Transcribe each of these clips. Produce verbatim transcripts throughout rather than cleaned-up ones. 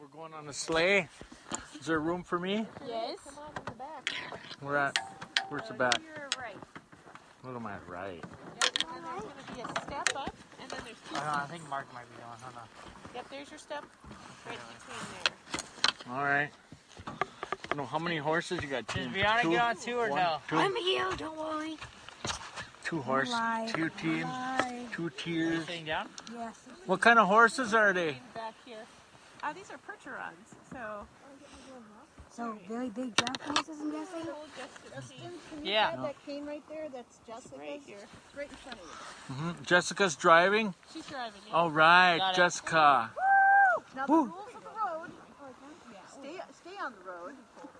we're going on a sleigh. Is there room for me? Yes. Come on in the back. We're at, where's the back? You're right. What am I right? Yep, and there's going to be a step up, and then there's two I, don't know, I seats. think Mark might be going. Hold on. Yep, there's your step right between there. All right. No, how many horses you got? Two, Does Brianna two, get on two or one, no? Two, I'm here, don't worry. two horses, two teams, Lie. two tiers. Sitting down? Yes. What kind of horses are they? Back here. Uh, these are Percherons, so... So, very big draft horses, I'm guessing? Justin, Can you Yeah. grab that cane right there? That's Jessica's. right here. It's right in front of you. Mm-hmm. Jessica's driving? She's driving. Yeah. All right, Got it. Jessica. Now the Woo. rules of the road. Stay, stay on the road.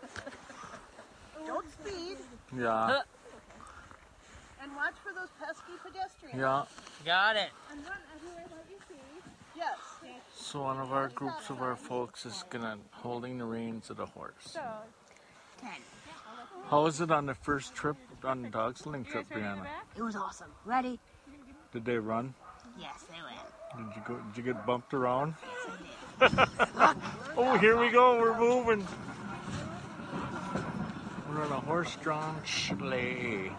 Don't speed. Yeah, And watch for those pesky pedestrians. yeah. Got it. And run everywhere that you see. Yes. So one of our groups of our folks is gonna holding the reins of the horse. So, How was it on the first trip, on the dog sling you trip, guys ready in the Brianna? back? It was awesome. Ready? Did they run? Yes, they went. Did you go? Did you get bumped around? Oh, here we go. We're moving. We're on a horse-drawn sleigh.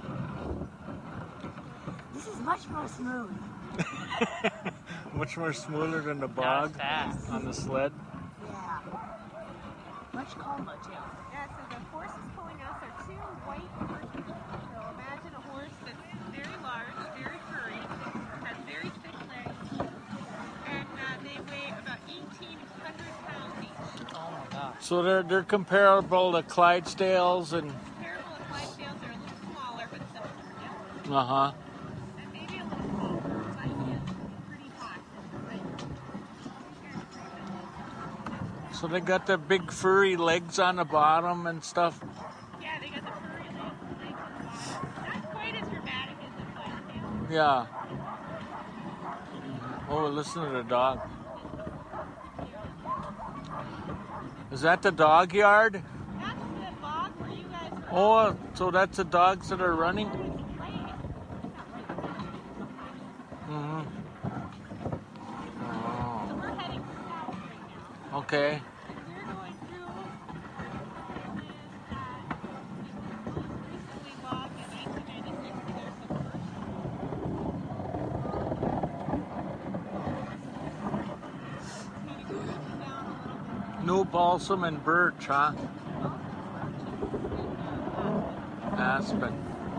This is much more smooth. Much more smoother than the That was bog fast. on the sled. Yeah. Much calmer, too. Yeah, so the horses pulling us are two white horses. So imagine a horse that's very large, very furry, has very thick legs, and uh, they weigh about eighteen hundred pounds each. Oh my gosh. So they're they're comparable to Clydesdales and Comparable to Clydesdales, they're a little smaller, but still, yeah, uh huh. and maybe a little smaller. So I feel pretty hot. So they got the big furry legs on the bottom and stuff. Yeah, they got the furry legs, legs on the bottom. Not quite as dramatic as the Clydesdale. Yeah. Oh, listen to the dog. Is that the dog yard? That's the bog where you guys are. Oh, so that's the dogs that are running? Mm-hmm. So we're heading south right now. Oh, okay. We're going through recently logged in nineteen ninety-six. There's some No balsam and birch, huh? Aspen.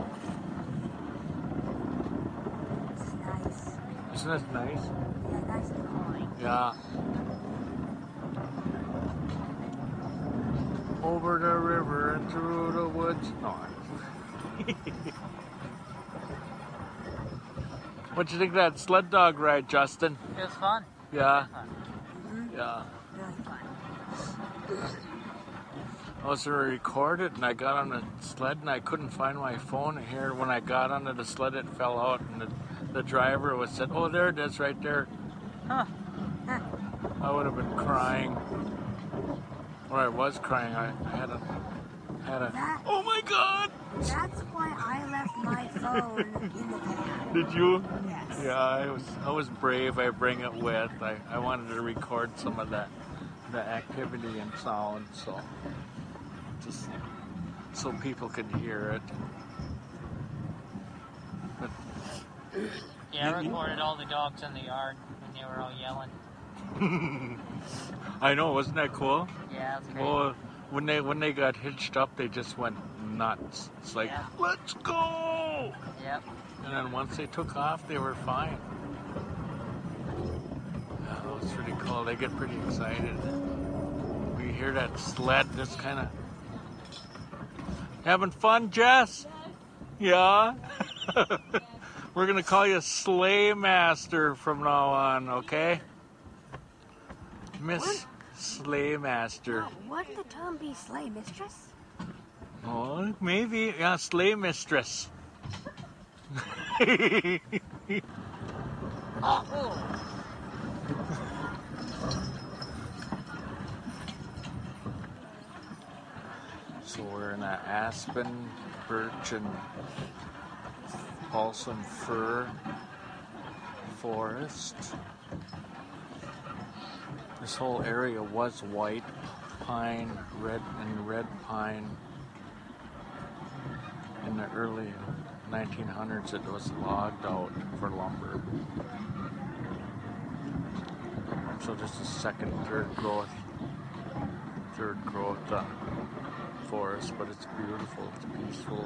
It's nice. Isn't that nice? Yeah, nice and calming. Yeah. Over the river and through the woods. No. What'd you think of that sled dog ride, Justin? It was fun. Yeah. Fun. Yeah. Really fun. I was gonna record it and I got on the sled and I couldn't find my phone here. When I got onto the sled, it fell out and the, the driver was said, "Oh, there it is, right there." Huh. I would have been crying. Or I was crying. I, I had a, had a. That- Oh my God! That's why I left my phone in the cab. Did you? Yes. Yeah, I was. I was brave. I bring it with. I, I wanted to record some of that, the activity and sound, so just so people could hear it. But Yeah, I recorded all the dogs in the yard when they were all yelling. I know, wasn't that cool? Yeah, that's great. Well, when they when they got hitched up, they just went nuts. It's like, Yeah. let's go! Yep. And then once they took off, they were fine. Yeah, that was pretty cool. They get pretty excited. We hear that sled just kind of having fun, Jess. Yeah. We're gonna call you Sleigh Master from now on, okay? Miss Sleigh Master. Now, wouldn't the term be sleigh mistress? Oh, maybe. Yeah, Sleigh Mistress. So we're in an aspen, birch, and balsam fir forest. This whole area was white pine, red and red pine. In the early nineteen hundreds, it was logged out for lumber. So this is second, third growth, third growth uh, forest, but it's beautiful, it's peaceful.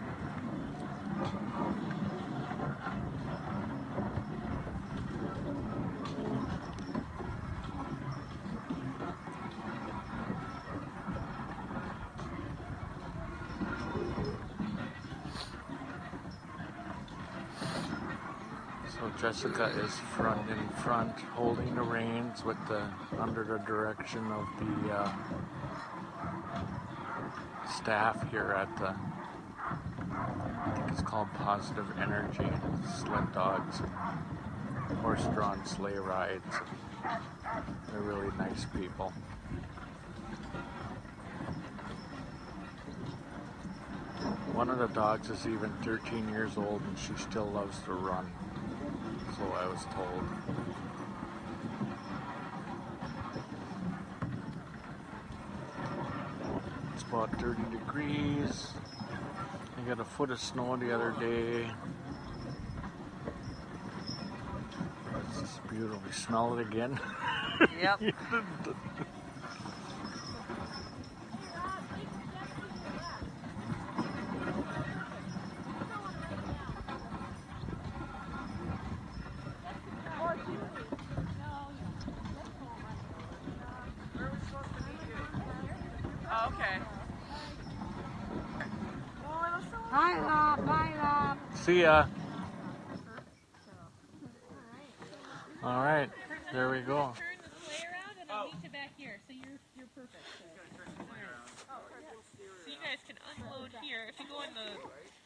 So Jessica is front in front, holding the reins with the under the direction of the uh, staff here at the, I think it's called Positive Energy, sled dogs, horse-drawn sleigh rides. They're really nice people. One of the dogs is even thirteen years old and she still loves to run. So I was told. It's about thirty degrees. I got a foot of snow the other day. It's just beautiful. You smell it again? Yep. Oh, okay. Bye, love. Bye, love. See ya. All right, there we go. Turn the sleigh around and I'll meet you back here. So you're you're perfect. So, so you guys can unload here. If you go in the